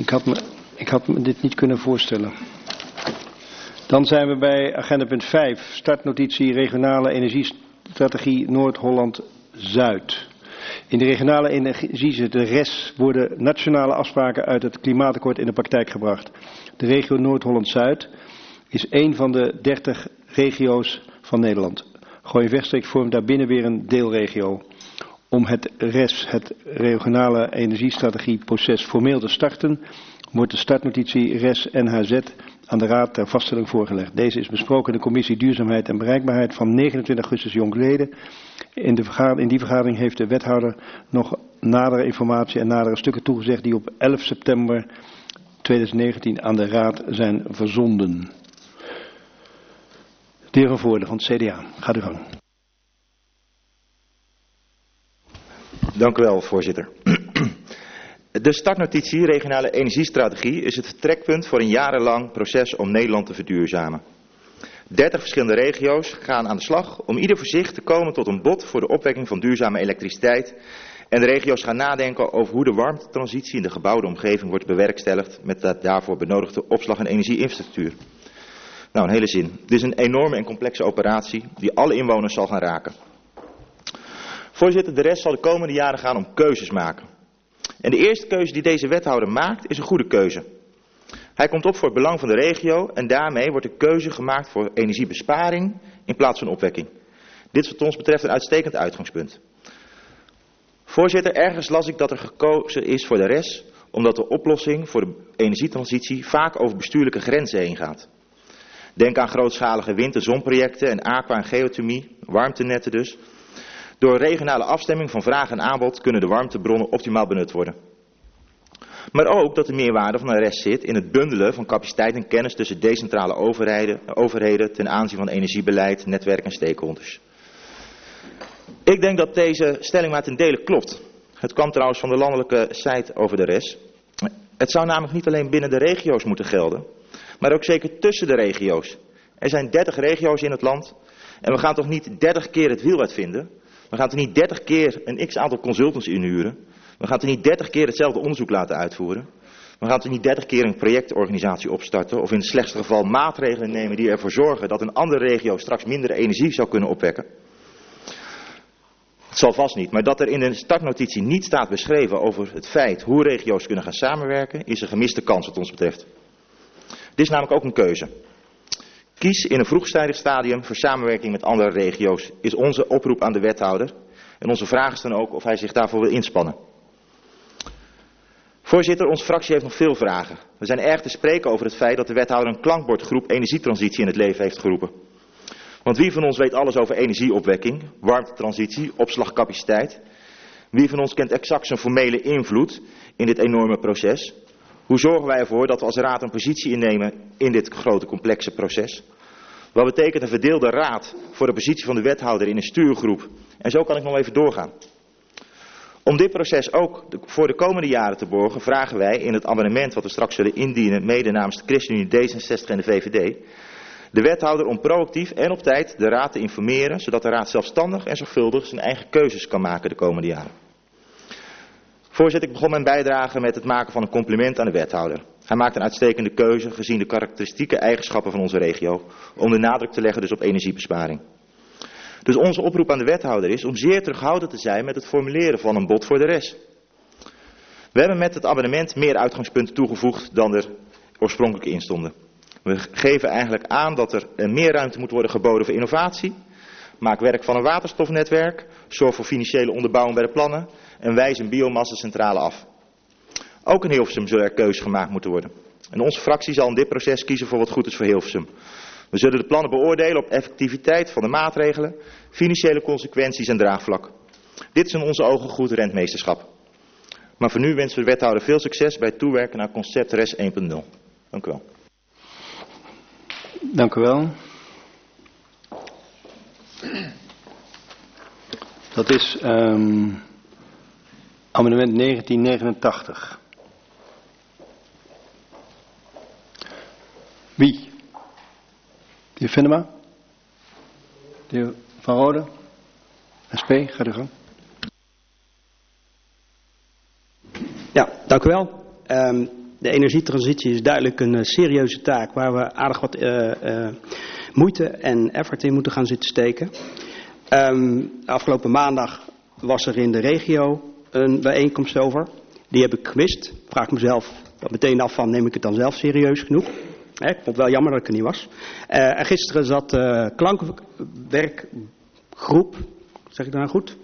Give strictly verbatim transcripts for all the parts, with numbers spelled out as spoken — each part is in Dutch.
Ik had me, ik had me dit niet kunnen voorstellen. Dan zijn we bij agenda punt vijf, startnotitie regionale energiestrategie Noord-Holland-Zuid. In de regionale energie, de R E S, worden nationale afspraken uit het klimaatakkoord in de praktijk gebracht. De regio Noord-Holland-Zuid is één van de dertig regio's van Nederland. Gooi-Vechtstreek vormt daarbinnen weer een deelregio. Om het R E S, het regionale energiestrategieproces, formeel te starten, wordt de startnotitie R E S N H Z aan de Raad ter vaststelling voorgelegd. Deze is besproken in de Commissie Duurzaamheid en Bereikbaarheid van negenentwintig augustus jongstleden. In, de vergadering, in die vergadering heeft de wethouder nog nadere informatie en nadere stukken toegezegd die op elf september tweeduizend negentien aan de Raad zijn verzonden. De heer Van Voorde van het C D A, gaat u gang. Dank u wel, voorzitter. De startnotitie regionale energiestrategie is het vertrekpunt voor een jarenlang proces om Nederland te verduurzamen. dertig verschillende regio's gaan aan de slag om ieder voor zich te komen tot een bod voor de opwekking van duurzame elektriciteit. En de regio's gaan nadenken over hoe de warmtetransitie in de gebouwde omgeving wordt bewerkstelligd met de daarvoor benodigde opslag- en energieinfrastructuur. Nou, een hele zin. Dit is een enorme en complexe operatie die alle inwoners zal gaan raken. Voorzitter, de rest zal de komende jaren gaan om keuzes maken. En de eerste keuze die deze wethouder maakt is een goede keuze. Hij komt op voor het belang van de regio en daarmee wordt de keuze gemaakt voor energiebesparing in plaats van opwekking. Dit is wat ons betreft een uitstekend uitgangspunt. Voorzitter, ergens las ik dat er gekozen is voor de R E S omdat de oplossing voor de energietransitie vaak over bestuurlijke grenzen heen gaat. Denk aan grootschalige wind- en zonprojecten en aqua- en geothermie, warmtenetten dus. Door regionale afstemming van vraag en aanbod kunnen de warmtebronnen optimaal benut worden. Maar ook dat de meerwaarde van de R E S zit in het bundelen van capaciteit en kennis tussen decentrale overheden, overheden ten aanzien van energiebeleid, netwerk en stakeholders. Ik denk dat deze stelling maar ten dele klopt. Het kwam trouwens van de landelijke site over de R E S. Het zou namelijk niet alleen binnen de regio's moeten gelden, maar ook zeker tussen de regio's. Er zijn dertig regio's in het land en we gaan toch niet dertig keer het wiel uitvinden. We gaan toch niet dertig keer een x-aantal consultants inhuren. We gaan toch niet dertig keer hetzelfde onderzoek laten uitvoeren. We gaan toch niet dertig keer een projectorganisatie opstarten of in het slechtste geval maatregelen nemen die ervoor zorgen dat een andere regio straks minder energie zou kunnen opwekken. Het zal vast niet, maar dat er in de startnotitie niet staat beschreven over het feit hoe regio's kunnen gaan samenwerken, is een gemiste kans wat ons betreft. Dit is namelijk ook een keuze. Kies in een vroegtijdig stadium voor samenwerking met andere regio's, is onze oproep aan de wethouder. En onze vraag is dan ook of hij zich daarvoor wil inspannen. Voorzitter, onze fractie heeft nog veel vragen. We zijn erg te spreken over het feit dat de wethouder een klankbordgroep energietransitie in het leven heeft geroepen. Want wie van ons weet alles over energieopwekking, warmtetransitie, opslagcapaciteit? Wie van ons kent exact zijn formele invloed in dit enorme proces? Hoe zorgen wij ervoor dat we als raad een positie innemen in dit grote complexe proces? Wat betekent een verdeelde raad voor de positie van de wethouder in een stuurgroep? En zo kan ik nog even doorgaan. Om dit proces ook voor de komende jaren te borgen, vragen wij in het amendement wat we straks zullen indienen, mede namens de ChristenUnie, D zesenzestig en de V V D, de wethouder om proactief en op tijd de raad te informeren, zodat de raad zelfstandig en zorgvuldig zijn eigen keuzes kan maken de komende jaren. Voorzitter, ik begon mijn bijdrage met het maken van een compliment aan de wethouder. Hij maakt een uitstekende keuze gezien de karakteristieke eigenschappen van onze regio, om de nadruk te leggen dus op energiebesparing. Dus onze oproep aan de wethouder is om zeer terughoudend te zijn met het formuleren van een bod voor de R E S. We hebben met het amendement meer uitgangspunten toegevoegd dan er oorspronkelijk in stonden. We geven eigenlijk aan dat er meer ruimte moet worden geboden voor innovatie. Maak werk van een waterstofnetwerk. Zorg voor financiële onderbouwing bij de plannen. En wijs een biomassacentrale af. Ook in Hilversum zullen er keuzes gemaakt moeten worden. En onze fractie zal in dit proces kiezen voor wat goed is voor Hilversum. We zullen de plannen beoordelen op effectiviteit van de maatregelen, financiële consequenties en draagvlak. Dit is in onze ogen goed rentmeesterschap. Maar voor nu wensen we de wethouder veel succes bij het toewerken naar concept R E S één punt nul. Dank u wel. Dank u wel. Dat is um, amendement negentien negenentachtig. Wie? De heer Venema? De heer Van Rode? S P, gaat u gang. Ja, dank u wel. Um, De energietransitie is duidelijk een uh, serieuze taak waar we aardig wat uh, uh, moeite en effort in moeten gaan zitten steken. Um, afgelopen maandag was er in de regio een bijeenkomst over. Die heb ik gemist. Vraag ik mezelf meteen af van, neem ik het dan zelf serieus genoeg? He, ik vond het wel jammer dat ik er niet was. Uh, en gisteren zat de uh, klankwerkgroep, zeg ik nou goed?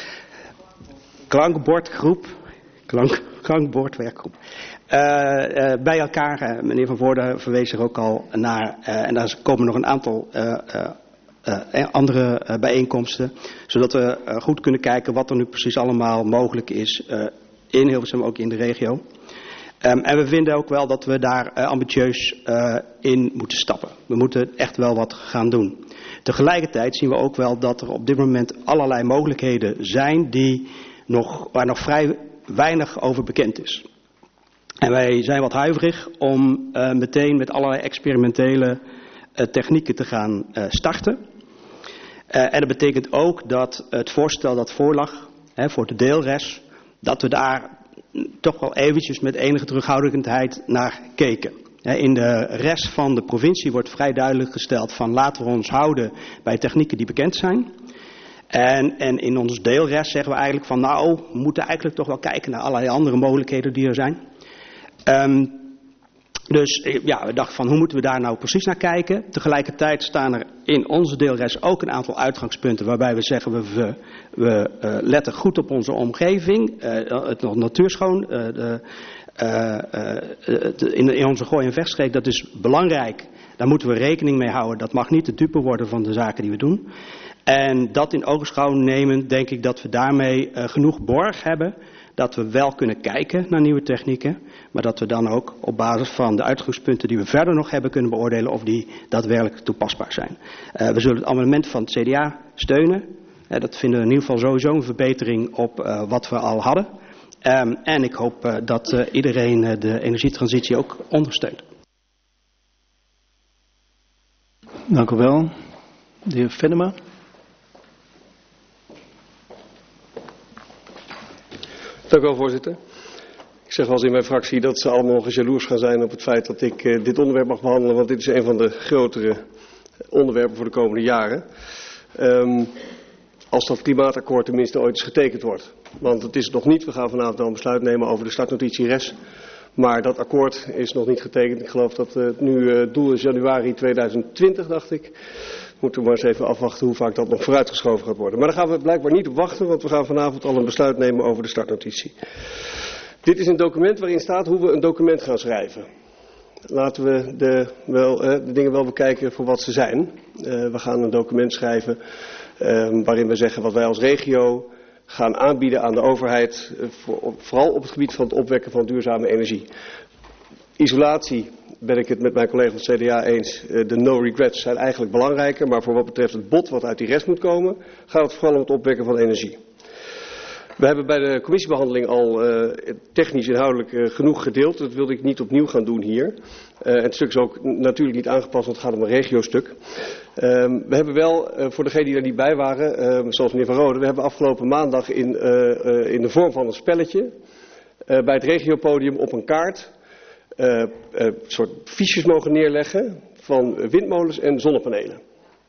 Klankbordgroep, klank, klankbordwerkgroep. Uh, uh, bij elkaar, uh, meneer Van Voorde verwees er ook al naar, uh, en daar komen nog een aantal uh, uh, uh, andere uh, bijeenkomsten, zodat we uh, goed kunnen kijken wat er nu precies allemaal mogelijk is uh, in Hilversum, ook in de regio. Um, en we vinden ook wel dat we daar uh, ambitieus uh, in moeten stappen. We moeten echt wel wat gaan doen. Tegelijkertijd zien we ook wel dat er op dit moment allerlei mogelijkheden zijn die nog, waar nog vrij weinig over bekend is. En wij zijn wat huiverig om uh, meteen met allerlei experimentele uh, technieken te gaan uh, starten. Uh, en dat betekent ook dat het voorstel dat voorlag hè, voor de deelres, dat we daar toch wel eventjes met enige terughoudendheid naar keken. In de rest van de provincie wordt vrij duidelijk gesteld van laten we ons houden bij technieken die bekend zijn. En, en in ons deelrest zeggen we eigenlijk van nou, we moeten eigenlijk toch wel kijken naar allerlei andere mogelijkheden die er zijn. Um, dus ja, we dachten van hoe moeten we daar nou precies naar kijken. Tegelijkertijd staan er in onze deelrest ook een aantal uitgangspunten waarbij we zeggen we, we, we uh, letten goed op onze omgeving. Uh, het natuurschoon, uh, de, uh, uh, de, in, in onze gooi- en vechtstreek, dat is belangrijk. Daar moeten we rekening mee houden. Dat mag niet de dupe worden van de zaken die we doen. En dat in ogenschouw nemen, denk ik dat we daarmee uh, genoeg borg hebben. Dat we wel kunnen kijken naar nieuwe technieken. Maar dat we dan ook op basis van de uitgangspunten die we verder nog hebben kunnen beoordelen of die daadwerkelijk toepasbaar zijn. Uh, we zullen het amendement van het C D A steunen. Uh, dat vinden we in ieder geval sowieso een verbetering op uh, wat we al hadden. Um, en ik hoop uh, dat uh, iedereen uh, de energietransitie ook ondersteunt. Dank u wel. De heer Venema. Dank u wel, voorzitter. Ik zeg wel eens in mijn fractie dat ze allemaal jaloers gaan zijn op het feit dat ik uh, dit onderwerp mag behandelen, want dit is een van de grotere onderwerpen voor de komende jaren. Um, als dat klimaatakkoord tenminste ooit eens getekend wordt. Want het is het nog niet, we gaan vanavond al een besluit nemen over de startnotitie R E S. Maar dat akkoord is nog niet getekend. Ik geloof dat het uh, nu uh, doel is januari tweeduizend twintig, dacht ik. Moeten we maar eens even afwachten hoe vaak dat nog vooruitgeschoven gaat worden. Maar daar gaan we blijkbaar niet op wachten, want we gaan vanavond al een besluit nemen over de startnotitie. Dit is een document waarin staat hoe we een document gaan schrijven. Laten we de, wel, uh, de dingen wel bekijken voor wat ze zijn. Uh, we gaan een document schrijven uh, waarin we zeggen wat wij als regio gaan aanbieden aan de overheid, uh, voor, vooral op het gebied van het opwekken van duurzame energie. Isolatie, ben ik het met mijn collega van het C D A eens, uh, de no regrets zijn eigenlijk belangrijker, maar voor wat betreft het bod wat uit die rest moet komen, gaat het vooral om het opwekken van energie. We hebben bij de commissiebehandeling al uh, technisch inhoudelijk uh, genoeg gedeeld. Dat wilde ik niet opnieuw gaan doen hier. Uh, het stuk is ook natuurlijk niet aangepast, want het gaat om een regiostuk. Um, we hebben wel, uh, voor degenen die er niet bij waren, uh, zoals meneer Van Rode, we hebben afgelopen maandag in, uh, uh, in de vorm van een spelletje uh, bij het regiopodium op een kaart uh, uh, een soort fiches mogen neerleggen van windmolens en zonnepanelen.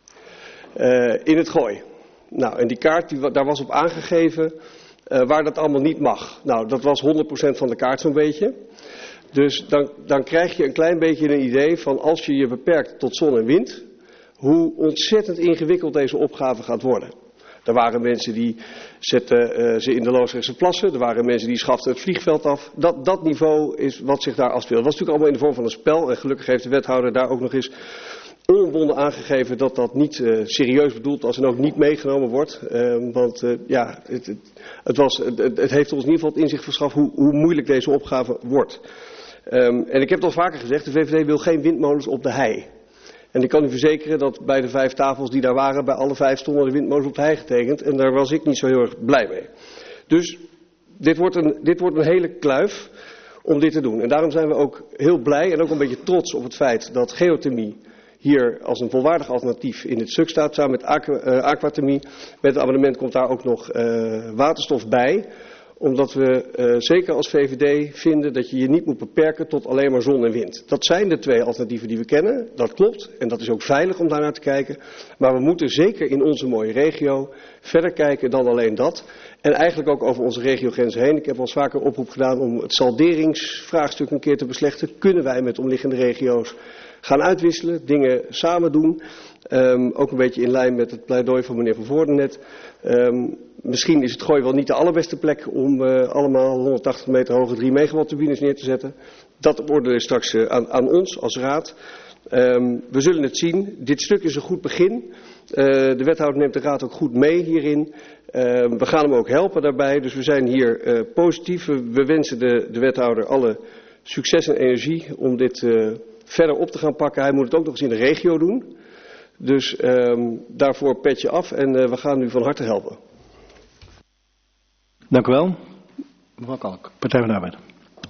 Uh, in het Gooi. Nou, en die kaart, die, daar was op aangegeven uh, waar dat allemaal niet mag. Nou, dat was honderd procent van de kaart zo'n beetje. Dus dan, dan krijg je een klein beetje een idee van als je je beperkt tot zon en wind, hoe ontzettend ingewikkeld deze opgave gaat worden. Er waren mensen die zetten uh, ze in de Loosdrechtse plassen. Er waren mensen die schaften het vliegveld af. Dat, dat niveau is wat zich daar afspeelt. Dat was natuurlijk allemaal in de vorm van een spel. En gelukkig heeft de wethouder daar ook nog eens onomwonden aangegeven dat dat niet uh, serieus bedoeld was en ook niet meegenomen wordt. Uh, want uh, ja, het, het, het, was, het, het heeft ons in ieder geval het inzicht verschaft hoe, hoe moeilijk deze opgave wordt. Um, en ik heb het al vaker gezegd, de V V D wil geen windmolens op de hei. En ik kan u verzekeren dat bij de vijf tafels die daar waren, bij alle vijf stonden de windmolens op de hei getekend. En daar was ik niet zo heel erg blij mee. Dus dit wordt een, dit wordt een hele kluif om dit te doen. En daarom zijn we ook heel blij en ook een beetje trots op het feit dat geothermie hier als een volwaardig alternatief in het stuk staat, samen met aqua, uh, aquathermie. Met het amendement komt daar ook nog uh, waterstof bij. Omdat we uh, zeker als V V D vinden dat je je niet moet beperken tot alleen maar zon en wind. Dat zijn de twee alternatieven die we kennen, dat klopt. En dat is ook veilig om daarnaar te kijken. Maar we moeten zeker in onze mooie regio verder kijken dan alleen dat. En eigenlijk ook over onze regiogrenzen heen. Ik heb al eens vaker oproep gedaan om het salderingsvraagstuk een keer te beslechten. Kunnen wij met omliggende regio's gaan uitwisselen, dingen samen doen. Um, ook een beetje in lijn met het pleidooi van meneer Van Voorden net. Um, misschien is het Gooi wel niet de allerbeste plek om uh, allemaal honderdtachtig meter hoge drie megawatt turbines neer te zetten. Dat beoordelen straks uh, aan, aan ons als raad. Um, we zullen het zien. Dit stuk is een goed begin. Uh, de wethouder neemt de raad ook goed mee hierin. Uh, we gaan hem ook helpen daarbij. Dus we zijn hier uh, positief. We, we wensen de, de wethouder alle succes en energie om dit uh, verder op te gaan pakken. Hij moet het ook nog eens in de regio doen. Dus um, daarvoor petje af en uh, we gaan u van harte helpen. Dank u wel. Mevrouw Kalk, Partij van de Arbeid.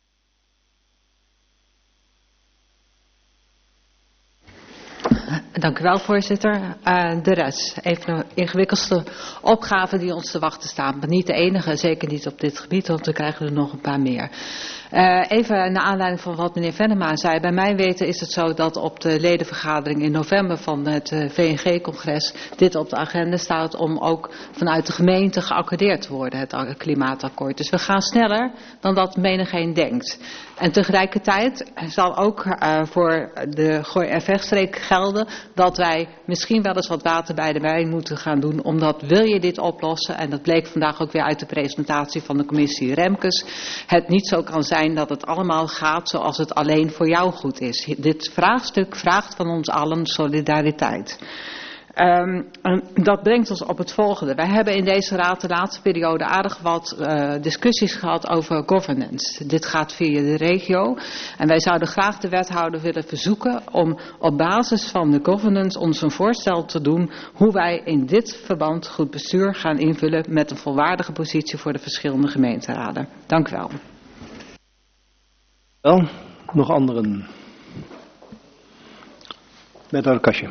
Dank u wel, voorzitter. Uh, de rest, even een ingewikkeldste opgave die ons te wachten staat. Maar niet de enige, zeker niet op dit gebied, want we krijgen er nog een paar meer. Uh, even naar aanleiding van wat meneer Venema zei. Bij mijn weten is het zo dat op de ledenvergadering in november van het uh, V N G-congres dit op de agenda staat om ook vanuit de gemeente geaccordeerd te worden, het klimaatakkoord. Dus we gaan sneller dan dat menigeen denkt. En tegelijkertijd zal ook uh, voor de Gooi- en Vechtstreek gelden dat wij misschien wel eens wat water bij de wijn moeten gaan doen. Omdat wil je dit oplossen, en dat bleek vandaag ook weer uit de presentatie van de commissie Remkes, het niet zo kan zijn dat het allemaal gaat zoals het alleen voor jou goed is. Dit vraagstuk vraagt van ons allen solidariteit. Um, dat brengt ons op het volgende. Wij hebben in deze raad de laatste periode aardig wat uh, discussies gehad over governance. Dit gaat via de regio. En wij zouden graag de wethouder willen verzoeken om op basis van de governance ons een voorstel te doen hoe wij in dit verband goed bestuur gaan invullen met een volwaardige positie voor de verschillende gemeenteraden. Dank u wel. Wel, nog anderen? Wethouder Kasje.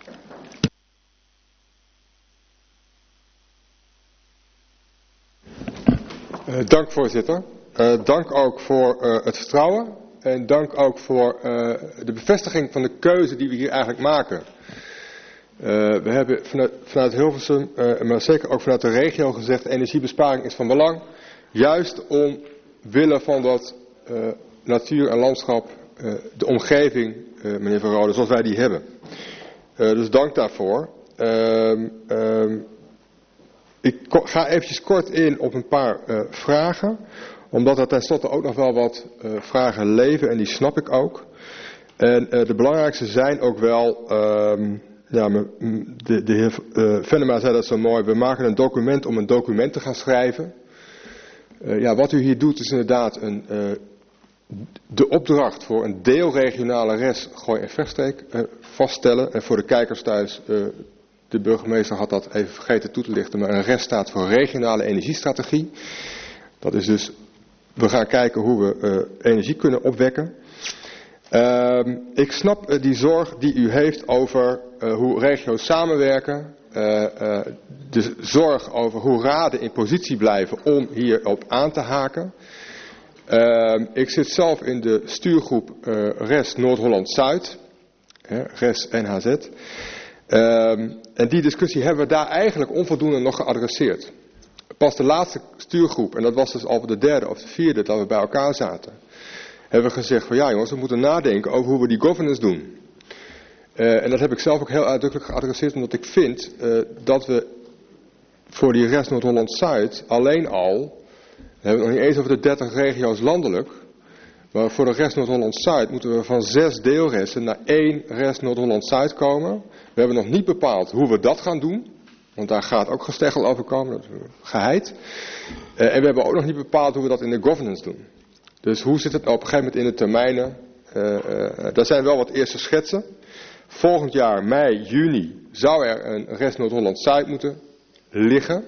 Uh, dank voorzitter. Uh, dank ook voor uh, het vertrouwen en dank ook voor uh, de bevestiging van de keuze die we hier eigenlijk maken. Uh, we hebben vanuit, vanuit Hilversum, uh, maar zeker ook vanuit de regio gezegd, energiebesparing is van belang. Juist omwille van dat uh, natuur en landschap, uh, de omgeving, uh, meneer Van Rode, zoals wij die hebben. Uh, dus dank daarvoor. Uh, uh, Ik ga eventjes kort in op een paar uh, vragen, omdat er tenslotte ook nog wel wat uh, vragen leven en die snap ik ook. En uh, de belangrijkste zijn ook wel, uh, ja, de, de heer uh, Venema zei dat zo mooi, we maken een document om een document te gaan schrijven. Uh, ja, wat u hier doet is inderdaad een, uh, de opdracht voor een deelregionale res Gooi- en Vechtstreek uh, vaststellen. En voor de kijkers thuis, uh, de burgemeester had dat even vergeten toe te lichten, maar een rest staat voor regionale energiestrategie. Dat is dus, we gaan kijken hoe we uh, energie kunnen opwekken. Uh, ik snap uh, die zorg die u heeft over uh, hoe regio's samenwerken. Uh, uh, de zorg over hoe raden in positie blijven om hierop aan te haken. Uh, ik zit zelf in de stuurgroep uh, R E S Noord-Holland-Zuid. Uh, R E S N H Z. Uh, en die discussie hebben we daar eigenlijk onvoldoende nog geadresseerd. Pas de laatste stuurgroep, en dat was dus al de derde of de vierde dat we bij elkaar zaten, hebben we gezegd van ja jongens, we moeten nadenken over hoe we die governance doen. Uh, en dat heb ik zelf ook heel uitdrukkelijk geadresseerd, omdat ik vind uh, dat we voor die R E S Noord-Holland-Zuid alleen al, we hebben het nog niet eens over de dertig regio's landelijk, maar voor de R E S Noord-Holland-Zuid moeten we van zes deelresten naar één R E S Noord-Holland-Zuid komen. We hebben nog niet bepaald hoe we dat gaan doen, want daar gaat ook gesteggel over komen, dat is geheid. Uh, en we hebben ook nog niet bepaald hoe we dat in de governance doen. Dus hoe zit het nou op een gegeven moment in de termijnen? Uh, uh, daar zijn wel wat eerste schetsen. Volgend jaar, mei, juni, zou er een R E S Noord-Holland-Zuid moeten liggen.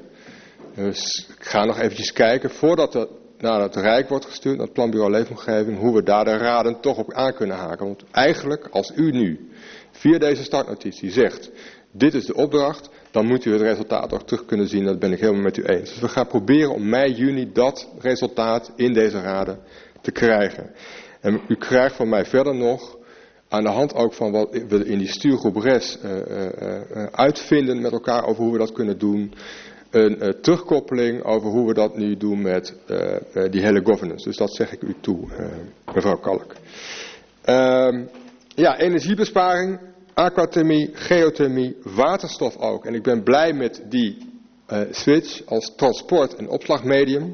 Dus ik ga nog eventjes kijken, voordat er naar het Rijk wordt gestuurd, naar het Planbureau Leefomgeving, hoe we daar de raden toch op aan kunnen haken. Want eigenlijk, als u nu via deze startnotitie zegt, dit is de opdracht, dan moet u het resultaat ook terug kunnen zien. Dat ben ik helemaal met u eens. Dus we gaan proberen om mei, juni dat resultaat in deze raden te krijgen. En u krijgt van mij verder nog, aan de hand ook van wat we in die stuurgroep R E S uh, uh, uh, uitvinden met elkaar over hoe we dat kunnen doen, een uh, terugkoppeling over hoe we dat nu doen met uh, uh, die hele governance. Dus dat zeg ik u toe, uh, mevrouw Kalk. Uh, ja, energiebesparing, aquathermie, geothermie, waterstof ook. En ik ben blij met die uh, switch als transport- en opslagmedium.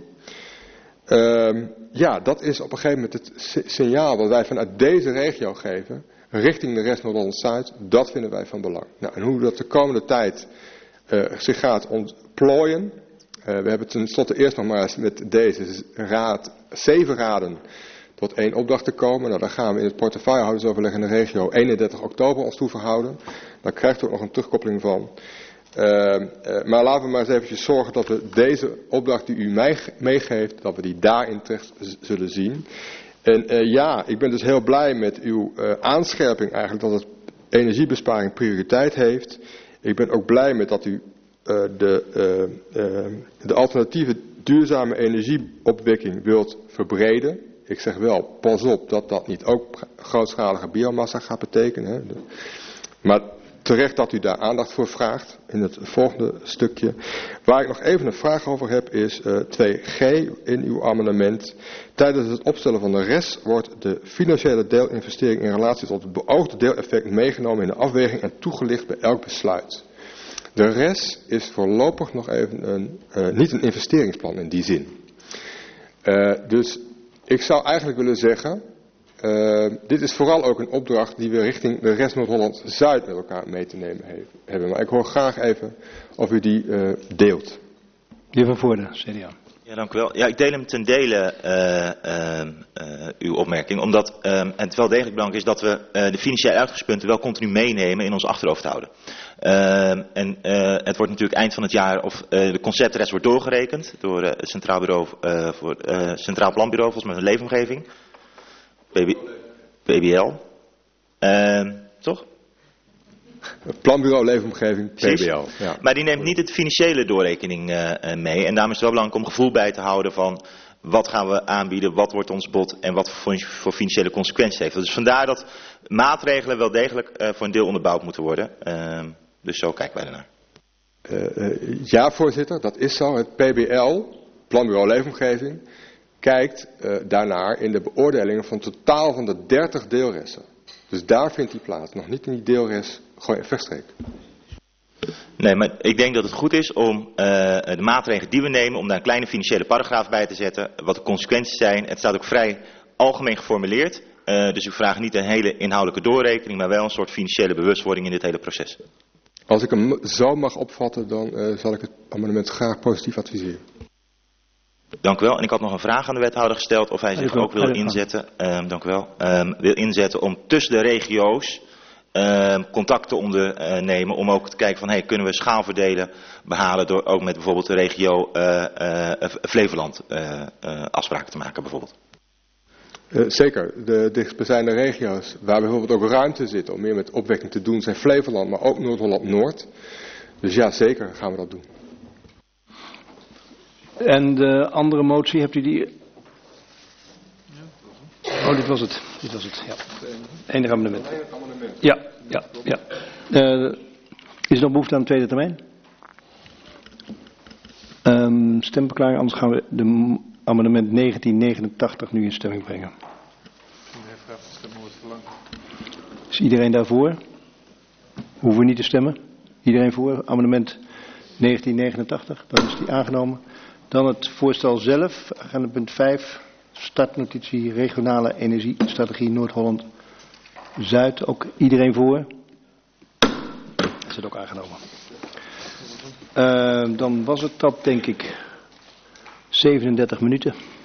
Uh, ja, dat is op een gegeven moment het signaal dat wij vanuit deze regio geven, richting de rest Noord-Holland-Zuid. Dat vinden wij van belang. Nou, en hoe dat de komende tijd uh, zich gaat ontplooien. Uh, we hebben tenslotte eerst nog maar eens met deze raad, zeven raden, tot één opdracht te komen. Nou, daar gaan we in het portefeuillehoudersoverleg in de regio eenendertig oktober ons toe verhouden. Daar krijgt u ook nog een terugkoppeling van. Uh, uh, maar laten we maar eens eventjes zorgen dat we deze opdracht die u mij meegeeft, dat we die daarin terecht zullen zien. En uh, ja, ik ben dus heel blij met uw uh, aanscherping eigenlijk dat het energiebesparing prioriteit heeft. Ik ben ook blij met dat u uh, de, uh, uh, de alternatieve duurzame energieopwekking wilt verbreden. Ik zeg wel, pas op dat dat niet ook grootschalige biomassa gaat betekenen. Hè. Maar terecht dat u daar aandacht voor vraagt in het volgende stukje. Waar ik nog even een vraag over heb is uh, twee G in uw amendement. Tijdens het opstellen van de R E S wordt de financiële deelinvestering in relatie tot het beoogde deeleffect meegenomen in de afweging en toegelicht bij elk besluit. De R E S is voorlopig nog even een, uh, niet een investeringsplan in die zin. Uh, dus ik zou eigenlijk willen zeggen, Uh, dit is vooral ook een opdracht die we richting de rest Noord-Holland-Zuid met elkaar mee te nemen he- hebben. Maar ik hoor graag even of u die uh, deelt. De heer Van Voorde, C D A. Ja, dank u wel. Ja, ik deel hem ten dele uh, uh, uh, uw opmerking. Omdat uh, het wel degelijk belangrijk is dat we uh, de financiële uitgangspunten wel continu meenemen in ons achterhoofd houden. Uh, en uh, het wordt natuurlijk eind van het jaar, of uh, de conceptrest wordt doorgerekend door uh, het Centraal, Bureau, uh, voor, uh, Centraal Planbureau, volgens mij een leefomgeving. P B L. Uh, toch? Het Planbureau Leefomgeving, P B L. Ja. Maar die neemt niet de financiële doorrekening uh, mee. En daarom is het wel belangrijk om gevoel bij te houden van wat gaan we aanbieden, wat wordt ons bod en wat voor, voor financiële consequenties heeft. Dus vandaar dat maatregelen wel degelijk uh, voor een deel onderbouwd moeten worden. Uh, dus zo kijken wij ernaar. Uh, uh, ja, voorzitter, dat is zo. Het P B L, Planbureau Leefomgeving, kijkt uh, daarnaar in de beoordelingen van totaal van de dertig deelresten. Dus daar vindt die plaats, nog niet in die deelrest gewoon in Vechtstreek. Nee, maar ik denk dat het goed is om uh, de maatregelen die we nemen, om daar een kleine financiële paragraaf bij te zetten, wat de consequenties zijn. Het staat ook vrij algemeen geformuleerd, uh, dus ik vraag niet een hele inhoudelijke doorrekening, maar wel een soort financiële bewustwording in dit hele proces. Als ik hem zo mag opvatten, dan uh, zal ik het amendement graag positief adviseren. Dank u wel. En ik had nog een vraag aan de wethouder gesteld of hij zich ook wil inzetten, um, dank u wel, um, wil inzetten om tussen de regio's um, contact te ondernemen om ook te kijken van hey, kunnen we schaalvoordelen behalen door ook met bijvoorbeeld de regio uh, uh, Flevoland uh, uh, afspraken te maken bijvoorbeeld. Uh, zeker. De dichtstbijzijnde regio's waar bijvoorbeeld ook ruimte zit om meer met opwekking te doen zijn Flevoland, maar ook Noord-Holland-Noord. Dus ja, zeker gaan we dat doen. En de andere motie, hebt u die? Oh, dit was het. Dit was het, ja. Enig amendement. Ja, ja, ja. Uh, is er nog behoefte aan de tweede termijn? Um, stemverklaring, anders gaan we de amendement negentien negenentachtig nu in stemming brengen. Is iedereen daarvoor? Hoeven we niet te stemmen? Iedereen voor? Amendement negentien negenentachtig, dan is die aangenomen. Dan het voorstel zelf, agenda punt vijf, startnotitie regionale energiestrategie Noord-Holland-Zuid. Ook iedereen voor? Is het ook aangenomen. Uh, dan was het dat, denk ik, zevenendertig minuten.